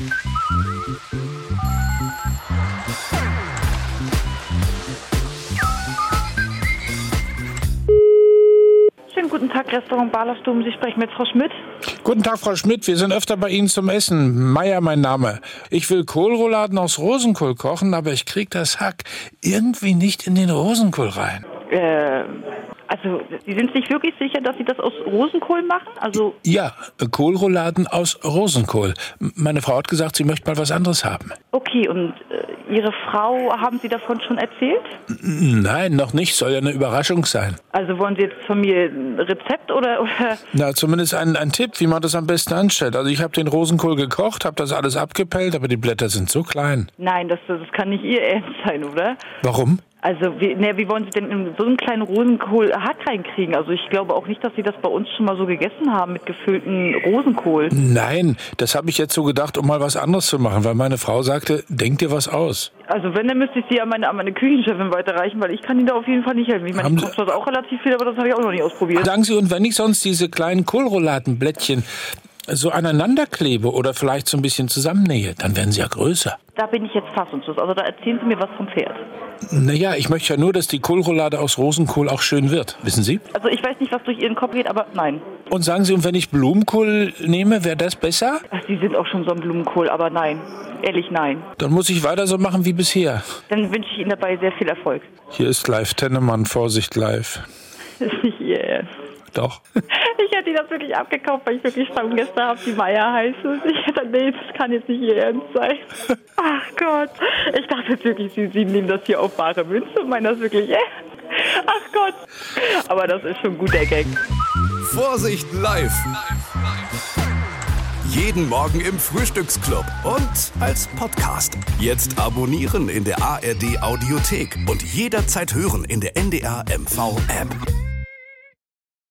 Schönen guten Tag, Restaurant Barlersdom. Sie sprechen mit Frau Schmidt. Guten Tag, Frau Schmidt. Wir sind öfter bei Ihnen zum Essen. Meier, mein Name. Ich will Kohlrouladen aus Rosenkohl kochen, aber ich krieg das Hack irgendwie nicht in den Rosenkohl rein. Also, Sie sind sich wirklich sicher, dass Sie das aus Rosenkohl machen? Also Ja, Kohlrouladen aus Rosenkohl. Meine Frau hat gesagt, sie möchte mal was anderes haben. okay, und Ihre Frau, haben Sie davon schon erzählt? Nein, noch nicht. Soll ja eine Überraschung sein. Also wollen Sie jetzt von mir ein Rezept oder? Na, zumindest ein Tipp, wie man das am besten anstellt. Also ich habe den Rosenkohl gekocht, habe das alles abgepellt, aber die Blätter sind so klein. Nein, das kann nicht Ihr Ernst sein, oder? Warum? Also, wie wollen Sie denn in so einen kleinen Rosenkohl Hack reinkriegen? Also, ich glaube auch nicht, dass Sie das bei uns schon mal so gegessen haben mit gefüllten Rosenkohl. Nein, das habe ich jetzt so gedacht, um mal was anderes zu machen, weil meine Frau sagte, denk dir was aus. Also, wenn, dann müsste ich Sie an meine Küchenchefin weiterreichen, weil ich kann Ihnen da auf jeden Fall nicht helfen. Ich meine, ich koche zwar auch relativ viel, aber das habe ich auch noch nie ausprobiert. Sagen Sie, und wenn ich sonst diese kleinen Kohlrouladenblättchen so aneinander klebe oder vielleicht so ein bisschen zusammennähe, dann werden sie ja größer. Da bin ich jetzt fassungslos. Also, da erzählen Sie mir was vom Pferd. Naja, ich möchte ja nur, dass die Kohlroulade aus Rosenkohl auch schön wird. Wissen Sie? Also, ich weiß nicht, was durch Ihren Kopf geht, aber nein. Und sagen Sie, und wenn ich Blumenkohl nehme, wäre das besser? Ach, Sie sind auch schon so ein Blumenkohl, aber nein. Ehrlich, nein. Dann muss ich weiter so machen wie bisher. Dann wünsche ich Ihnen dabei sehr viel Erfolg. Hier ist live Tennemann, Vorsicht live. Das ist nicht Ihr Ernst. Doch. Ich hätte Ihnen das wirklich abgekauft, weil ich wirklich Stammgäste habe, die Meier heißen. Ich hätte, nee, das kann jetzt nicht Ihr Ernst sein. Ach Gott. Ich dachte jetzt wirklich, Sie nehmen das hier auf bare Münze und meinen das wirklich ernst. Ach Gott. Aber das ist schon ein guter Gag. Vorsicht live. Jeden Morgen im Frühstücksclub und als Podcast. Jetzt abonnieren in der ARD Audiothek und jederzeit hören in der NDR MV App.